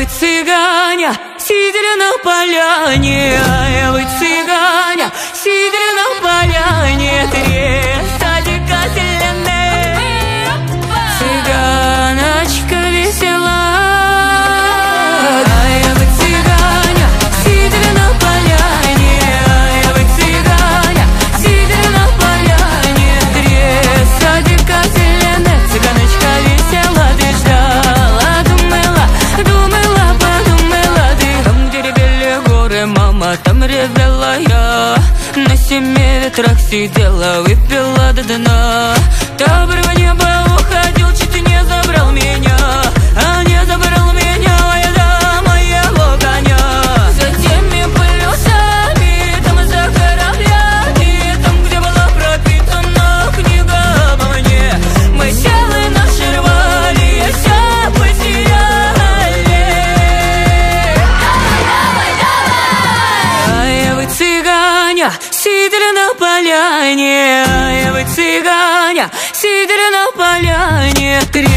вы цыгане, сидели на поляне, а вы цыгане, сидели на поляне, три садика зеленые, цыганочка весела. А вы цыгане, сидели на поляне, а вы цыгане, сидели на поляне, три садика зеленые, цыганочка весела, ты ждала, думала, думала, подумала, ты там, где ревели горы, мама, там ревела я. На 7 ветрах сидела, выпила до дна. Доброго неба уходил, чуть не забрал меня, а не забрал меня, я до моего коня. За теми полюсами, там за кораблями, там, где была пропитана книга обо мне. Мы силы наши рвали, все потеряли. А вы цыгане, сидели на поляне, а вы цыгане, сидели на поляне, три